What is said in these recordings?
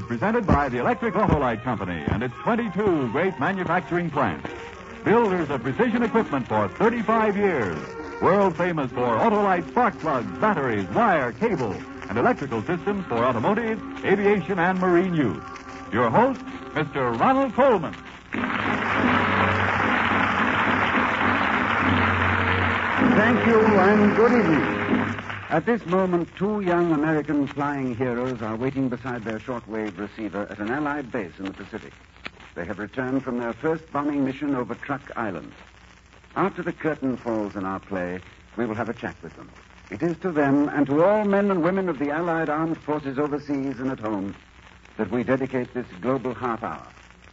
presented by the Electric Autolite Company and its 22 great manufacturing plants. Builders of precision equipment for 35 years. World famous for Autolite spark plugs, batteries, wire, cable, and electrical systems for automotive, aviation, and marine use. Your host, Mr. Ronald Coleman. Thank you, and good evening. At this moment, two young American flying heroes are waiting beside their shortwave receiver at an Allied base in the Pacific. They have returned from their first bombing mission over Truk Island. After the curtain falls in our play, we will have a chat with them. It is to them and to all men and women of the Allied armed forces overseas and at home that we dedicate this global half hour.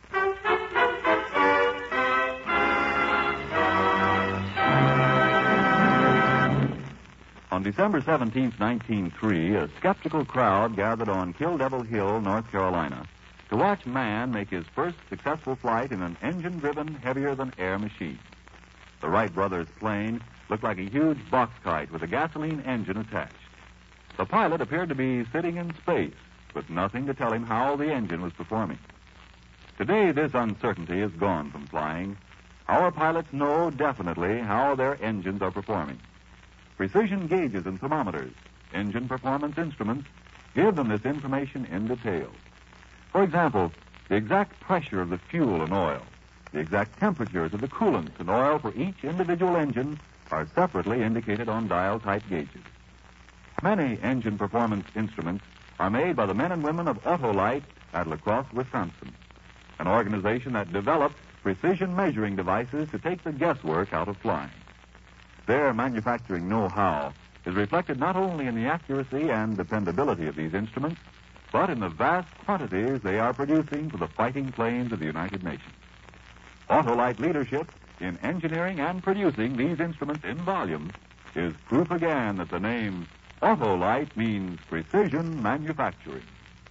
On December 17, 1903, a skeptical crowd gathered on Kill Devil Hill, North Carolina, to watch man make his first successful flight in an engine-driven, heavier-than-air machine. The Wright brothers' plane looked like a huge box kite with a gasoline engine attached. The pilot appeared to be sitting in space, with nothing to tell him how the engine was performing. Today, this uncertainty is gone from flying. Our pilots know definitely how their engines are performing. Precision gauges and thermometers, engine performance instruments, give them this information in detail. For example, the exact pressure of the fuel and oil, the exact temperatures of the coolant and oil for each individual engine are separately indicated on dial-type gauges. Many engine performance instruments are made by the men and women of Autolite at La Crosse, Wisconsin, an organization that developed precision measuring devices to take the guesswork out of flying. Their manufacturing know-how is reflected not only in the accuracy and dependability of these instruments, but in the vast quantities they are producing for the fighting planes of the United Nations. Autolite leadership in engineering and producing these instruments in volume is proof again that the name Autolite means precision manufacturing.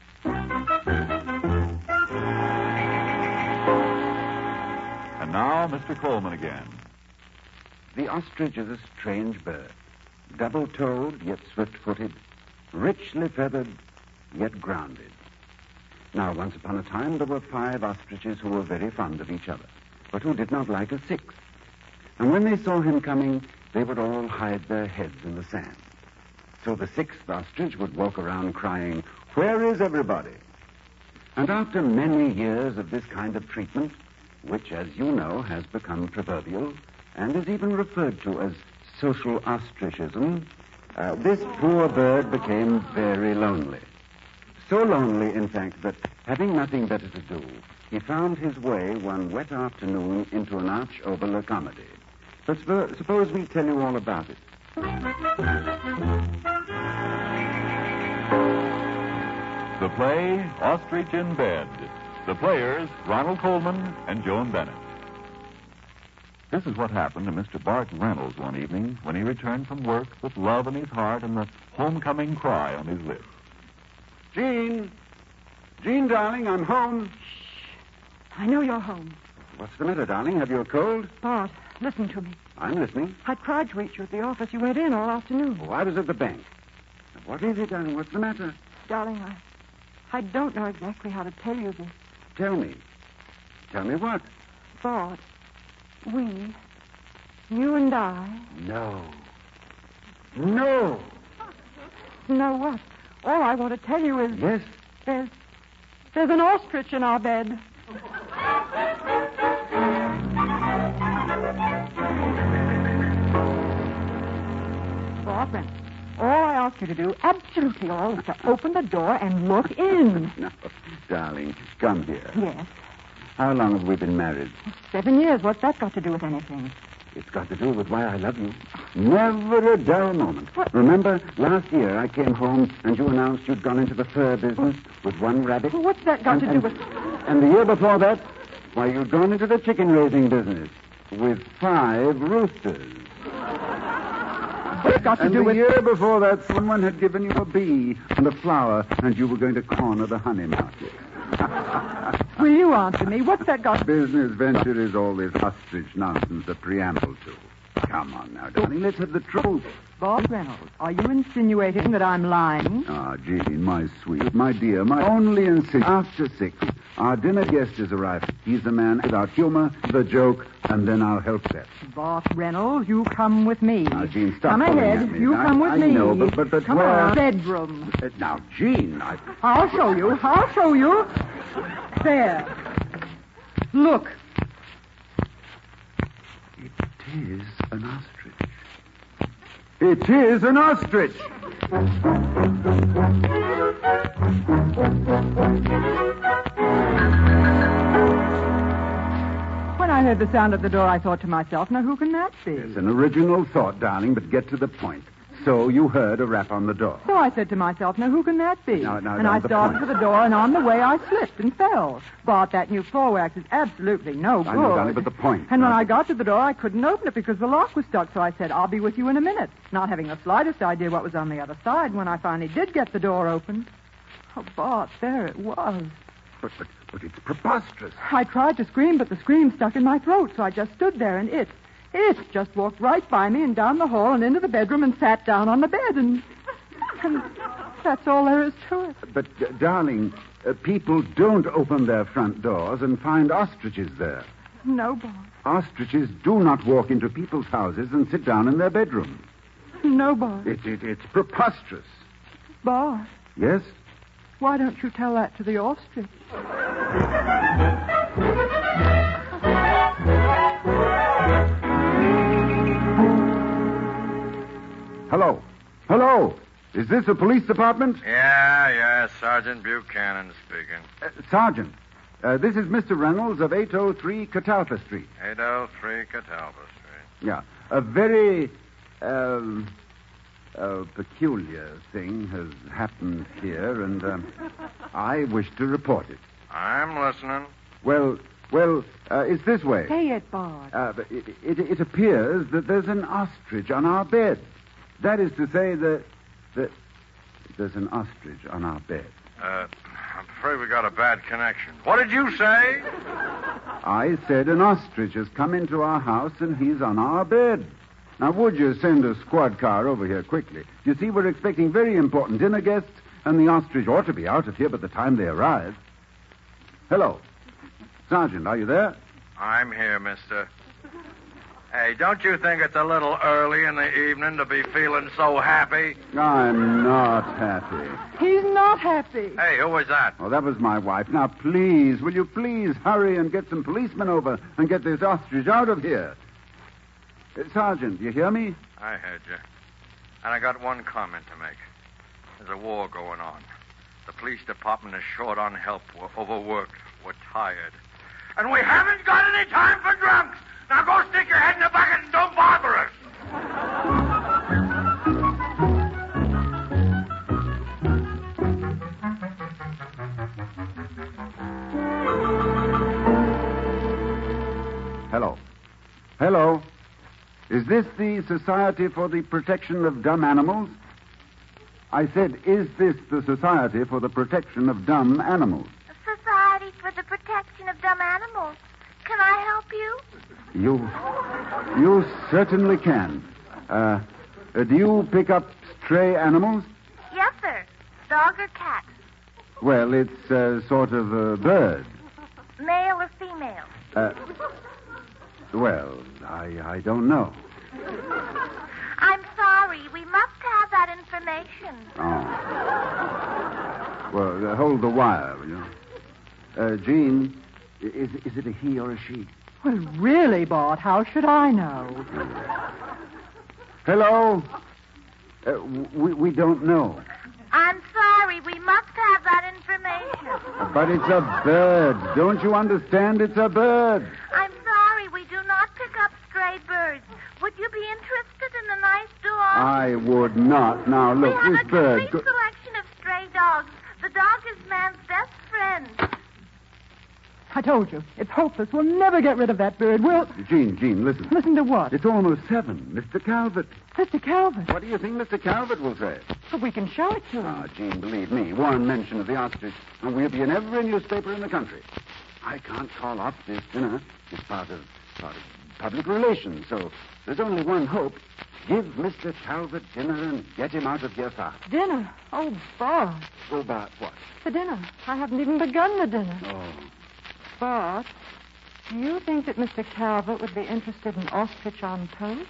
And now, Mr. Coleman again. The ostrich is a strange bird, double-toed yet swift-footed, richly feathered yet grounded. Now, once upon a time, there were 5 ostriches who were very fond of each other, but who did not like a 6th. And when they saw him coming, they would all hide their heads in the sand. So the 6th ostrich would walk around crying, "Where is everybody?" And after many years of this kind of treatment, which, as you know, has become proverbial, and is even referred to as social ostracism, this poor bird became very lonely. So lonely, in fact, that having nothing better to do, he found his way one wet afternoon into an Arch Oboler comedy. But suppose we tell you all about it. The play, Ostrich in Bed. The players, Ronald Coleman and Joan Bennett. This is what happened to Mr. Bart Reynolds one evening when he returned from work with love in his heart and the homecoming cry on his lips. Jean! Jean, darling, I'm home. Shh. I know you're home. What's the matter, darling? Have you a cold? Bart, listen to me. I'm listening. I tried to reach you at the office. You went in all afternoon. Oh, I was at the bank. What is it, darling? What's the matter? Darling, I don't know exactly how to tell you this. Tell me. Tell me what? Bart, you and I... No. No! No what? All I want to tell you is... Yes? There's an ostrich in our bed. Bart Reynolds, all I ask you to do, absolutely all, is to open the door and look in. No, darling, come here. Yes. How long have we been married? 7 years. What's that got to do with anything? It's got to do with why I love you. Never a dull moment. What? Remember, last year I came home and you announced you'd gone into the fur business with 1 rabbit? What's that got to do with... And the year before that, why, you'd gone into the chicken-raising business with 5 roosters. What's it got to do with... And the year before that, someone had given you a bee and a flower, and you were going to corner the honey market. Will you answer me? What's that got... Business venture is all this ostrich nonsense a preamble to. Come on now, darling. Let's have the truth. Bob Reynolds, are you insinuating that I'm lying? Ah, Jean, my sweet, my dear, my only insist. After 6, our dinner guest has arrived. He's the man without humor, the joke, and then I'll help set. Boss Reynolds, you come with me. Now, Jean, stop Come pulling ahead. at me. You come with I me. know, but come where... on. Bedroom. Now, Jean, I'll show you. I'll show you. There. Look. It is an ostrich. It is an ostrich! When I heard the sound at the door, I thought to myself, now who can that be? It's an original thought, darling, but get to the point. So you heard a rap on the door. So I said to myself, now who can that be? Now, and I started for the door, and on the way I slipped and fell. Bart, that new floor wax is absolutely no good. I know, darling, but the point. And when I got to the door, I couldn't open it because the lock was stuck, so I said, I'll be with you in a minute, not having the slightest idea what was on the other side. When I finally did get the door open, oh, Bart, there it was. But it's preposterous. I tried to scream, but the scream stuck in my throat, so I just stood there, and it just walked right by me and down the hall and into the bedroom and sat down on the bed, and that's all there is to it. But, darling, people don't open their front doors and find ostriches there. No, Bart. Ostriches do not walk into people's houses and sit down in their bedrooms. No, Bart. It's preposterous. Bart, Yes? why don't you tell that to the ostrich? Hello. Hello. Is this a police department? Yeah, Sergeant Buchanan speaking. Sergeant, this is Mr. Reynolds of 803 Catalpa Street. 803 Catalpa Street. Yeah. A very, peculiar thing has happened here, and I wish to report it. I'm listening. Well, it's this way. Say it, Bart. It appears that there's an ostrich on our bed. That is to say that there's an ostrich on our bed. I'm afraid we got a bad connection. What did you say? I said an ostrich has come into our house and he's on our bed. Now, would you send a squad car over here quickly? You see, we're expecting very important dinner guests, and the ostrich ought to be out of here by the time they arrive. Hello. Sergeant, are you there? I'm here, mister. Hey, don't you think it's a little early in the evening to be feeling so happy? I'm not happy. He's not happy. Hey, who was that? Oh, that was my wife. Now, please, will you please hurry and get some policemen over and get this ostrich out of here? Sergeant, you hear me? I heard you. And I got one comment to make. There's a war going on. The police department is short on help. We're overworked. We're tired. And we haven't got any time for drunks. Now go stick your head in the bucket and don't bother us. Hello. Hello. Is this the Society for the Protection of Dumb Animals? I said, is this the Society for the Protection of Dumb Animals? Society for the Protection of Dumb Animals. Can I help you? You certainly can. Do you pick up stray animals? Yes, sir. Dog or cat? Well, it's sort of a bird. Male or female? Well, I don't know. I'm sorry. We must have that information. Oh. Well, hold the wire, will you? Jean, is it a he or a she? Well, really, Bart, how should I know? Hello? We don't know. I'm sorry. We must have that information. But it's a bird. Don't you understand? It's a bird. I'm sorry. We do not pick up stray birds. Would you be interested in a nice dog? I would not. Now, look, we this have a bird... complete selection of stray dogs. The dog is man's best friend. I told you, it's hopeless. We'll never get rid of that bird. We'll... Jean, listen. Listen to what? It's almost 7. Mr. Calvert. Mr. Calvert. What do you think Mr. Calvert will say? But we can show it to him. Ah, Jean, believe me, one mention of the ostrich, and we'll be in every newspaper in the country. I can't call off this dinner. It's part of public relations, so there's only one hope. Give Mr. Calvert dinner and get him out of here fast. Dinner? Oh, Bart. Oh, Bart, what? The dinner. I haven't even begun the dinner. Oh. Bart, do you think that Mr. Calvert would be interested in ostrich on toast?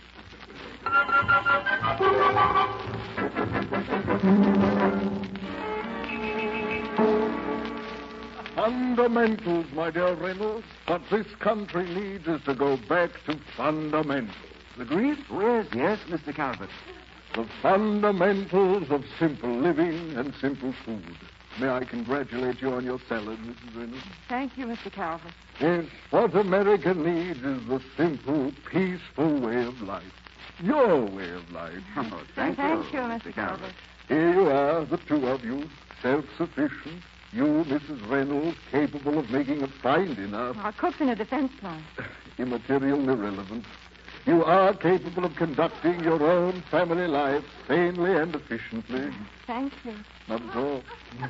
Fundamentals, my dear Reynolds. What this country needs is to go back to fundamentals. Agreed? Yes, Mr. Calvert. The fundamentals of simple living and simple food. May I congratulate you on your salad, Mrs. Reynolds? Thank you, Mr. Calvert. Yes, what America needs is the simple, peaceful way of life. Your way of life. Oh, thank you, Mr. Calvert. Here you are, the two of you, self-sufficient. You, Mrs. Reynolds, capable of making a fine dinner. Our cook's in a defense line. Immaterial and irrelevant. You are capable of conducting your own family life sanely and efficiently. Thank you. Not at all.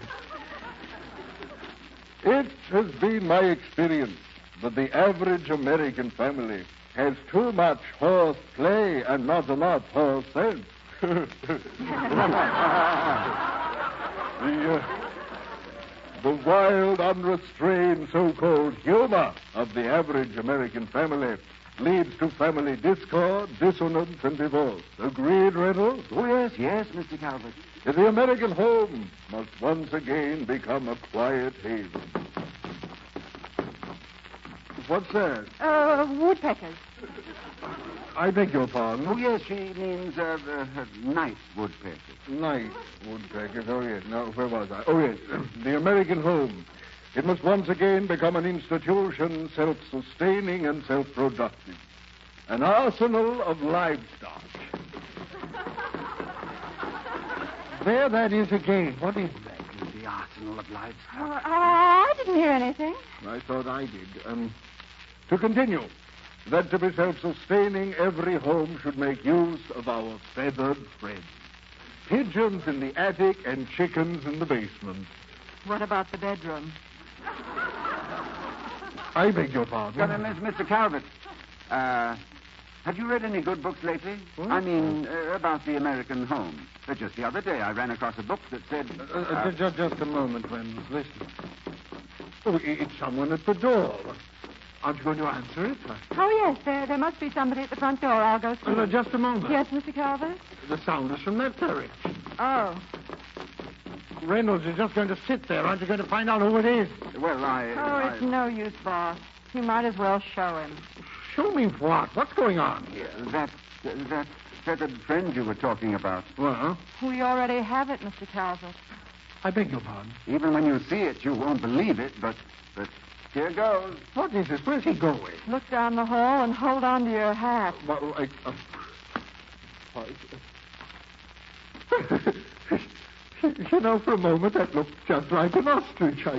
It has been my experience that the average American family has too much horse play and not enough horse sense. The wild, unrestrained so-called humor of the average American family leads to family discord, dissonance, and divorce. Agreed, Reynolds? Oh, yes, Mr. Calvert. The American home must once again become a quiet haven. What's that? Woodpeckers. I beg your pardon? Oh, yes, she means night woodpeckers. Night woodpeckers. Oh, yes. Now, where was I? Oh, yes. The American home. It must once again become an institution self-sustaining and self-productive. An arsenal of livestock. There that is again. What is that? The arsenal of livestock. I didn't hear anything. I thought I did. To continue, that to be self-sustaining, every home should make use of our feathered friends. Pigeons in the attic and chickens in the basement. What about the bedroom? I beg your pardon. Mr. Calvert, have you read any good books lately? What? I mean, about the American home. Just the other day, I ran across a book that said... Just a moment, Reynolds. Listen. Oh, it's someone at the door. Aren't you going to answer it? Oh, yes, there must be somebody at the front door. I'll go see. Just a moment. Yes, Mr. Calvert? The sound is from that direction. Oh. Reynolds, you're just going to sit there. Aren't you going to find out who it is? Well, it's no use, boss. You might as well show him. Show me what? What's going on here? That feathered friend you were talking about. Well? We already have it, Mr. Calvert. I beg your pardon? Even when you see it, you won't believe it, but here goes. What is this? Where's he going? Look down the hall and hold on to your hat. You know, for a moment, that looked just like an ostrich. It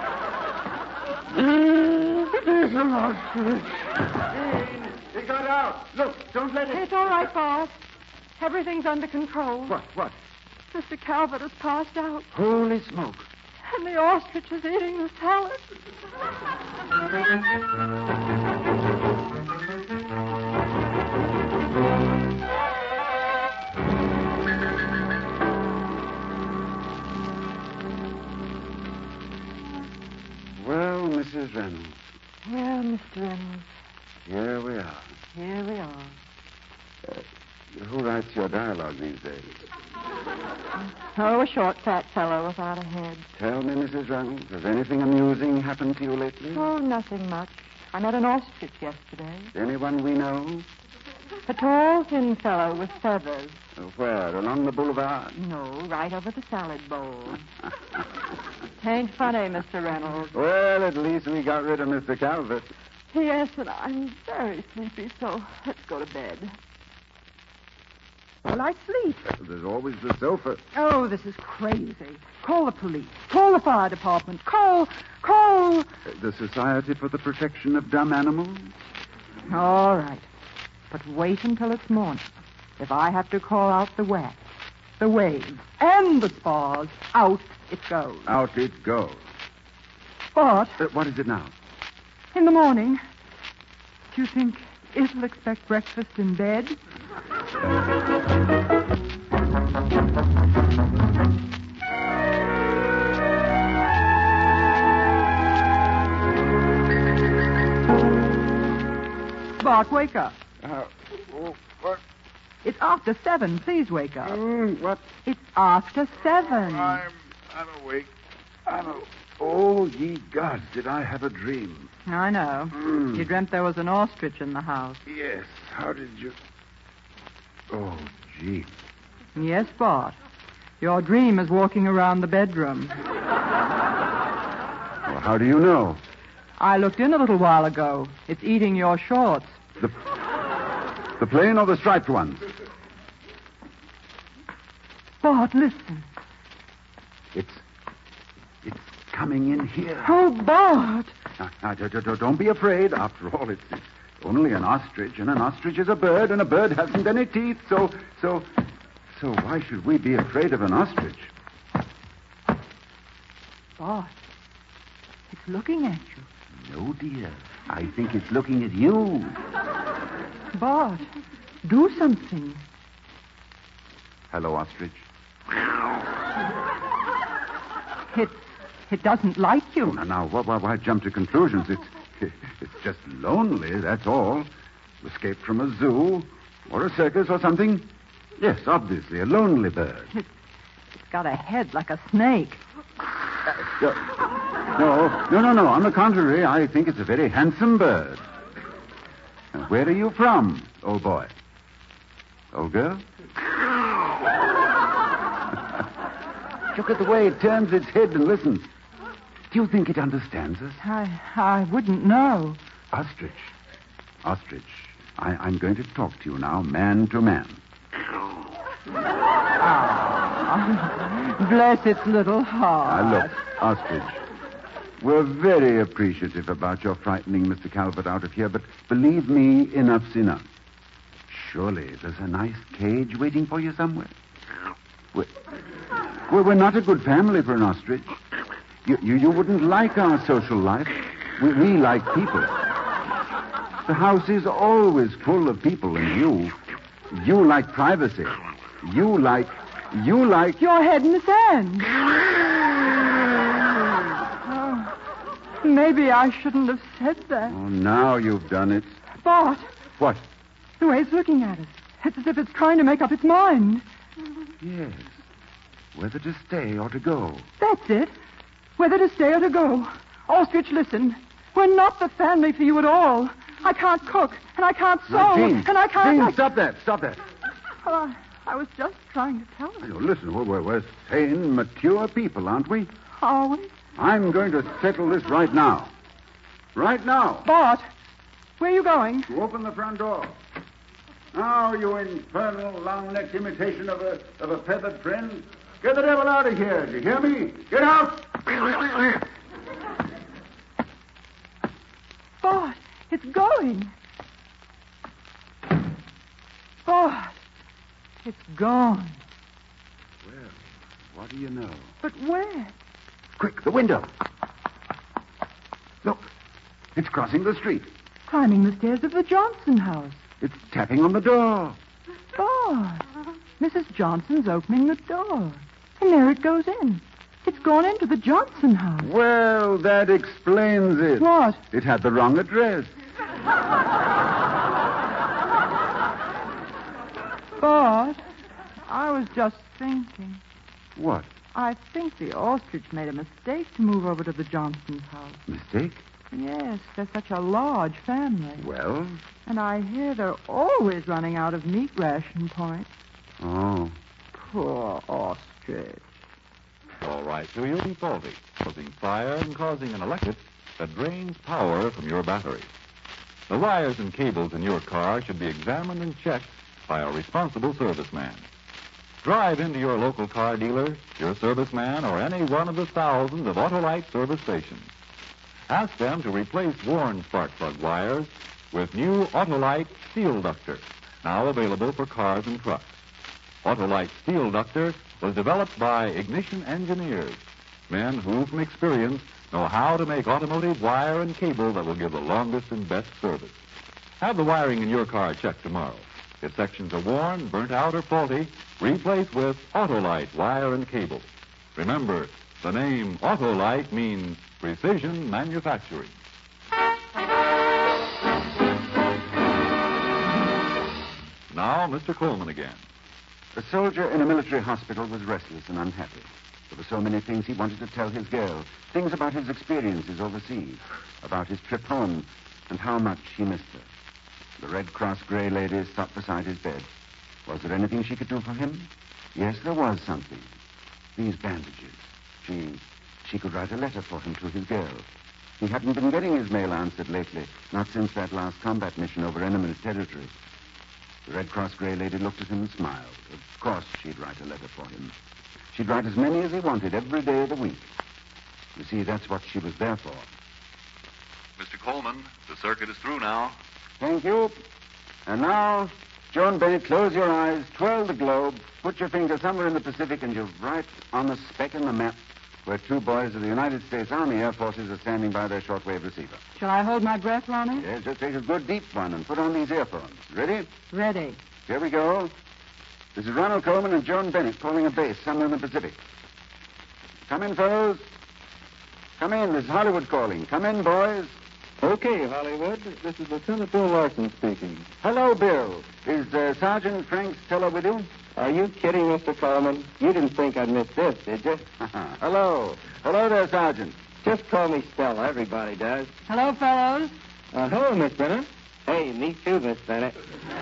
is an ostrich. He got out. Look, don't let it... It's all right, boss. Everything's under control. What? Mr. Calvert has passed out, Holy smoke. and the ostrich is eating the salad. Well, Mrs. Reynolds, Well, Mr. Reynolds, here we are. here we are. Who writes your dialogue these days? Oh, a short, fat fellow without a head. Tell me, Mrs. Reynolds, has anything amusing happened to you lately? Oh, nothing much. I met an ostrich yesterday. Anyone we know? A tall, thin fellow with feathers. Where? Along the boulevard? No, right over the salad bowl. Ain't funny, Mr. Reynolds. Well, at least we got rid of Mr. Calvert. Yes, and I'm very sleepy, so let's go to bed. Well, I sleep. There's always the sofa. Oh, this is crazy. Call the police. Call the fire department. Call... The Society for the Protection of Dumb Animals? All right. But wait until it's morning. If I have to call out the wax, the waves, and the spars, out it goes. Out it goes. But What is it now? in the morning, do you think it'll expect breakfast in bed. Bart, wake up. What? It's after 7. Please wake up. What? It's after 7. I'm awake. Oh, ye gods, did I have a dream? I know. You dreamt there was an ostrich in the house. Yes. How did you... Oh, gee. Yes, Bart. Your dream is walking around the bedroom. Well, how do you know? I looked in a little while ago. It's eating your shorts. The plain or the striped ones? Bart, listen. It's coming in here. Oh, Bart. Now, don't be afraid. After all, it's only an ostrich, and an ostrich is a bird, and a bird hasn't any teeth. So why should we be afraid of an ostrich? Bart, it's looking at you. No, dear. I think it's looking at you. Bart, do something. Hello, ostrich. It doesn't like you. Now, why jump to conclusions? It's just lonely, that's all. Escaped from a zoo or a circus or something. Yes, obviously, a lonely bird. It's got a head like a snake. No. On the contrary, I think it's a very handsome bird. Now, where are you from, old boy? Old girl? Look at the way it turns its head and listens. Do you think it understands us? I wouldn't know. Ostrich, I'm going to talk to you now, man to man. Bless its little heart. Now, look, Ostrich, we're very appreciative about your frightening Mr. Calvert out of here, but believe me, enough's enough. Surely there's a nice cage waiting for you somewhere. We're not a good family for an ostrich. You wouldn't like our social life. We like people. The house is always full of people, and you like privacy. You like... Your head in the sand. Maybe I shouldn't have said that. Oh, now you've done it. Bart. What? The way it's looking at us. It's as if it's trying to make up its mind. Yes. Whether to stay or to go. That's it. Whether to stay or to go. Ostrich, listen. We're not the family for you at all. I can't cook, and I can't sew, Jean, and I can't... Jean, stop that. Oh, I was just trying to tell you. Listen, we're sane, mature people, aren't we? Are we? I'm going to settle this right now. Right now. Bart, where are you going? To open the front door. Now, you infernal, long-necked imitation of a feathered friend. Get the devil out of here. Do you hear me? Get out! Bart, it's going. Bart, it's gone. Well, what do you know? But where? Quick, the window. Look, it's crossing the street. Climbing the stairs of the Johnson house. It's tapping on the door. Bart, Mrs. Johnson's opening the door. And there it goes in. It's gone into the Johnson house. Well, that explains it. What? It had the wrong address. Bart, I was just thinking. What? I think the ostrich made a mistake to move over to the Johnson's house. Mistake? Yes, they're such a large family. Well? And I hear they're always running out of meat ration points. Oh. Poor ostrich. All right, so you'll be faulty, causing fire and causing an electric that drains power from your battery. The wires and cables in your car should be examined and checked by a responsible serviceman. Drive into your local car dealer, your serviceman, or any one of the thousands of Autolite service stations. Ask them to replace worn spark plug wires with new Autolite Steel Ductor, now available for cars and trucks. Autolite Steel Ductor was developed by ignition engineers, men who, from experience, know how to make automotive wire and cable that will give the longest and best service. Have the wiring in your car checked tomorrow. If sections are worn, burnt out, or faulty, replace with Autolite wire and cable. Remember, the name Autolite means precision manufacturing. Now, Mr. Coleman again. The soldier in a military hospital was restless and unhappy. There were so many things he wanted to tell his girl. Things about his experiences overseas, about his trip home, and how much he missed her. The Red Cross Grey Lady sat beside his bed. Was there anything she could do for him? Yes, there was something. These bandages. She could write a letter for him to his girl. He hadn't been getting his mail answered lately, not since that last combat mission over enemy territory. The Red Cross Grey Lady looked at him and smiled. Of course she'd write a letter for him. She'd write as many as he wanted every day of the week. You see, that's what she was there for. Mr. Coleman, the circuit is through now. Thank you. And now, Joan Bennett, close your eyes, twirl the globe, put your finger somewhere in the Pacific, and you're right on the speck in the map where two boys of the United States Army Air Forces are standing by their shortwave receiver. Shall I hold my breath, Ronnie? Yes, just take a good deep one and put on these earphones. Ready? Ready. Here we go. This is Ronald Coleman and Joan Bennett calling a base somewhere in the Pacific. Come in, fellows. Come in. This is Hollywood calling. Come in, boys. Okay, Hollywood. This is Lieutenant Bill Larson speaking. Hello, Bill. Is Sergeant Frank Stella with you? Are you kidding, Mr. Coleman? You didn't think I'd miss this, did you? Hello. Hello there, Sergeant. Just call me Stella. Everybody does. Hello, fellows. Hello, Miss Bennett. Hey, me too, Miss Bennett.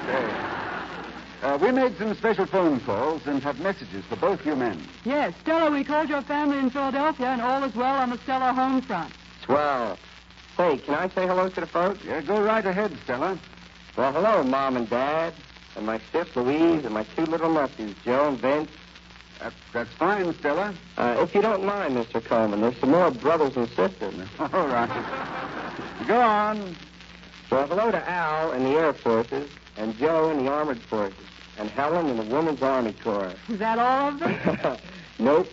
We made some special phone calls and have messages for both you men. Yes, Stella, we called your family in Philadelphia, and all is well on the Stella home front. Swell. Hey, can I say hello to the folks? Yeah, go right ahead, Stella. Well, hello, Mom and Dad, and my stiff Louise, and my two little nephews, Joe and Vince. That's fine, Stella. If you don't mind, Mr. Coleman, there's some more brothers and sisters. All right. Go on. Well, hello to Al in the Air Forces, and Joe in the Armored Forces, and Helen in the Women's Army Corps. Is that all of them? Nope.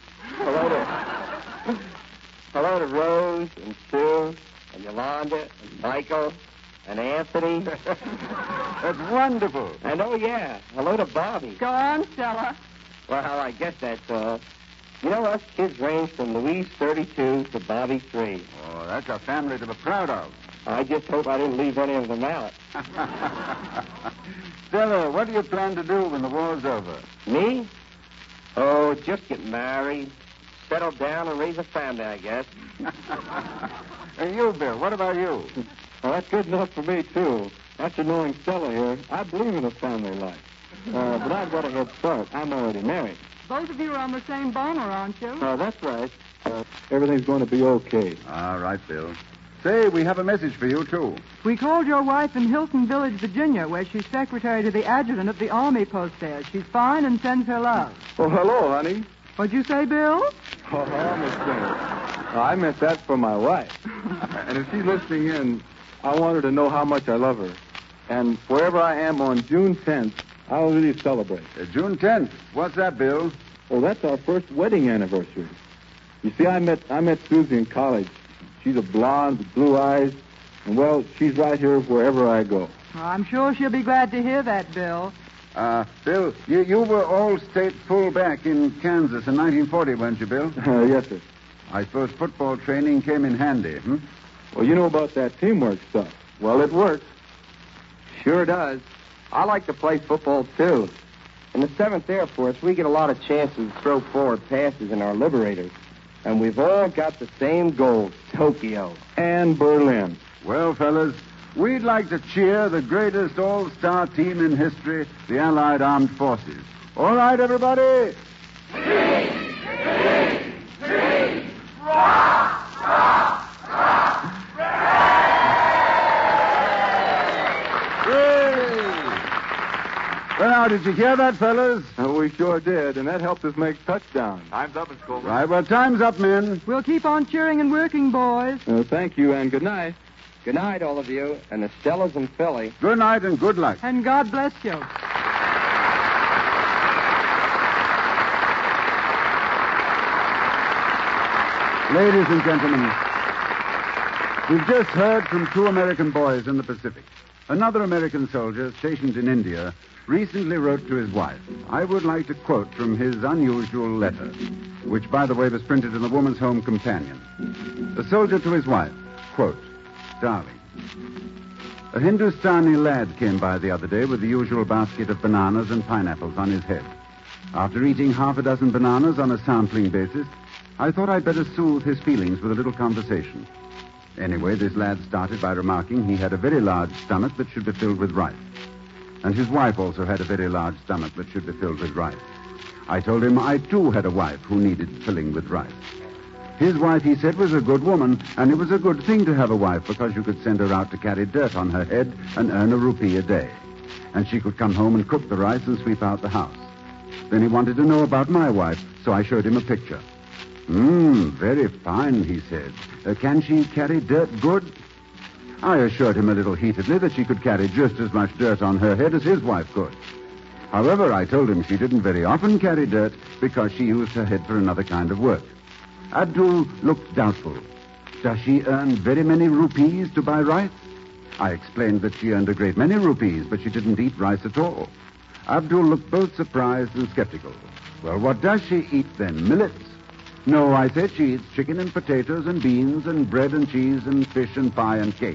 Hello to Rose and Sue and Yolanda and Michael and Anthony. That's wonderful. And oh, yeah, hello to Bobby. Go on, Stella. Well, I guess that's all. You know, us kids range from Louise 32 to Bobby 3. Oh, that's a family to be proud of. I just hope I didn't leave any of them out. Stella, what do you plan to do when the war's over? Me? Oh, just get married, settle down, and raise a family, I guess. And you, Bill, what about you? Well, that's good enough for me, too. After knowing Stella here, I believe in a family life. But I've got a head start. I'm already married. Both of you are on the same bomber, aren't you? That's right. Everything's going to be okay. All right, Bill. Say, we have a message for you, too. We called your wife in Hilton Village, Virginia, where she's secretary to the adjutant at the Army post there. She's fine and sends her love. Oh, hello, honey. What'd you say, Bill? Oh, Miss Bennett. I meant that for my wife. And if she's listening in, I want her to know how much I love her. And wherever I am on June 10th, I'll really celebrate. June 10th. What's that, Bill? Oh, that's our first wedding anniversary. You see, I met Susie in college. She's a blonde with blue eyes. And, well, she's right here wherever I go. Well, I'm sure she'll be glad to hear that, Bill. Bill, you were all-state fullback in Kansas in 1940, weren't you, Bill? Yes, sir. I suppose football training came in handy, hmm? Well, you know about that teamwork stuff. Well, it works. Sure does. I like to play football, too. In the 7th Air Force, we get a lot of chances to throw forward passes in our Liberators. And we've all got the same goal, Tokyo. And Berlin. Well, fellas, we'd like to cheer the greatest all-star team in history, the Allied Armed Forces. All right, everybody? Well, now, did you hear that, fellas? We sure did, and that helped us make touchdowns. Time's up, Mr. Coleman. Right, well, time's up, men. We'll keep on cheering and working, boys. Thank you, and good night. Good night, all of you, and the Stellas in Philly. Good night and good luck. And God bless you. Ladies and gentlemen, we've just heard from two American boys in the Pacific. Another American soldier stationed in India recently wrote to his wife. I would like to quote from his unusual letter, which, by the way, was printed in the Woman's Home Companion. The soldier to his wife, quote, Darling, a Hindustani lad came by the other day with the usual basket of bananas and pineapples on his head. After eating half a dozen bananas on a sampling basis, I thought I'd better soothe his feelings with a little conversation. Anyway, this lad started by remarking he had a very large stomach that should be filled with rice. And his wife also had a very large stomach that should be filled with rice. I told him I, too, had a wife who needed filling with rice. His wife, he said, was a good woman, and it was a good thing to have a wife because you could send her out to carry dirt on her head and earn ₹1 a day. And she could come home and cook the rice and sweep out the house. Then he wanted to know about my wife, so I showed him a picture. Very fine, he said. Can she carry dirt good? I assured him a little heatedly that she could carry just as much dirt on her head as his wife could. However, I told him she didn't very often carry dirt because she used her head for another kind of work. Abdul looked doubtful. Does she earn very many rupees to buy rice? I explained that she earned a great many rupees, but she didn't eat rice at all. Abdul looked both surprised and skeptical. Well, what does she eat then? Millets? No, I said, she eats chicken and potatoes and beans and bread and cheese and fish and pie and cake.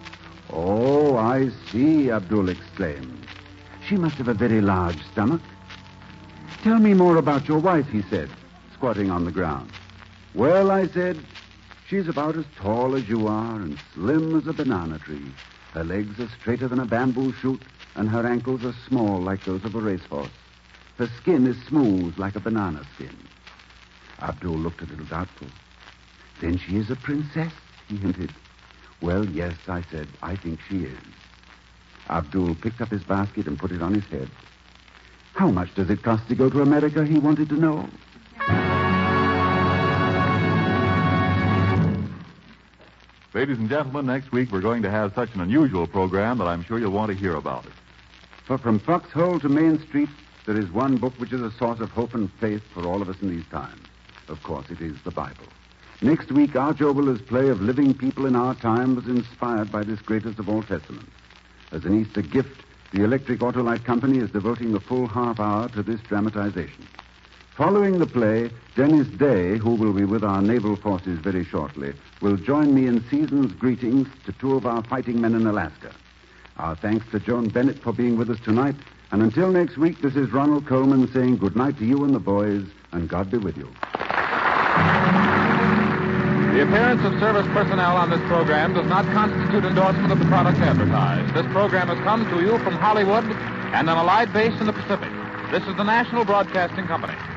Oh, I see, Abdul exclaimed. She must have a very large stomach. Tell me more about your wife, he said, squatting on the ground. Well, I said, she's about as tall as you are and slim as a banana tree. Her legs are straighter than a bamboo shoot, and her ankles are small like those of a racehorse. Her skin is smooth like a banana skin. Abdul looked a little doubtful. Then she is a princess, he hinted. Well, yes, I said, I think she is. Abdul picked up his basket and put it on his head. How much does it cost to go to America, he wanted to know. Ladies and gentlemen, next week we're going to have such an unusual program that I'm sure you'll want to hear about it. For from Foxhole to Main Street, there is one book which is a source of hope and faith for all of us in these times. Of course, it is the Bible. Next week, Arch Oboler's play of living people in our time was inspired by this greatest of all testaments. As an Easter gift, the Electric Autolite Company is devoting a full half hour to this dramatization. Following the play, Dennis Day, who will be with our naval forces very shortly, will join me in season's greetings to 2 of our fighting men in Alaska. Our thanks to Joan Bennett for being with us tonight. And until next week, this is Ronald Coleman saying good night to you and the boys, and God be with you. The appearance of service personnel on this program does not constitute endorsement of the products advertised. This program has come to you from Hollywood and an allied base in the Pacific. This is the National Broadcasting Company.